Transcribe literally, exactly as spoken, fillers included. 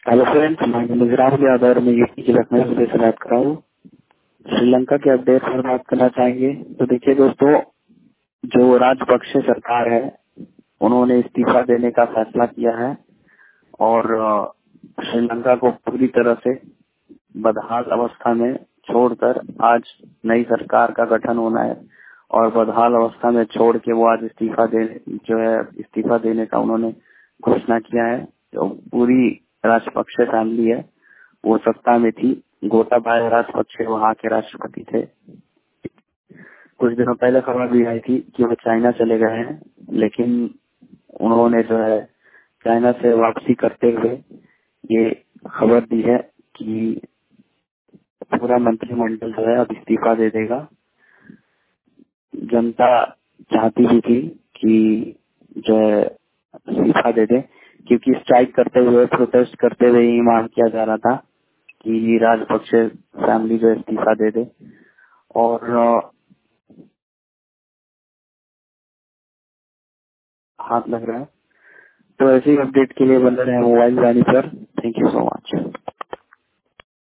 Hello friends, मैं मनोज राहुल यादव, मैं UP के लखनऊ से बात कर रहा हूँ। श्रीलंका के अपडेट पर बात करना चाहेंगे। तो देखिए दोस्तों, जो राजपक्षे सरकार है उन्होंने इस्तीफा देने का फैसला किया है और अ, श्रीलंका को पूरी तरह से बदहाल अवस्था में छोड़कर आज नई सरकार का गठन होना है और बदहाल अवस्था में छोड़ के वो आज इस्तीफा दे जो है इस्तीफा देने का उन्होंने घोषणा किया है। जो पूरी राजपक्षे फैमिली है वो सत्ता में थी। गोटाबाया राजपक्षे वहाँ के राष्ट्रपति थे। कुछ दिनों पहले खबर भी आई थी कि वो चाइना चले गए हैं, लेकिन उन्होंने जो है चाइना से वापसी करते हुए ये खबर दी है कि पूरा मंत्रिमंडल जो है अब इस्तीफा दे देगा। जनता चाहती भी थी कि जो है इस्तीफा दे दे, क्योंकि स्ट्राइक करते हुए प्रोटेस्ट करते हुए ये मांग किया जा रहा था कि राजपक्षे फैमिली जो इस्तीफा दे दे। और अ, हाथ लग रहा है। तो ऐसे ही अपडेट के लिए बने रहे मोबाइल जाने पर। Thank you so much.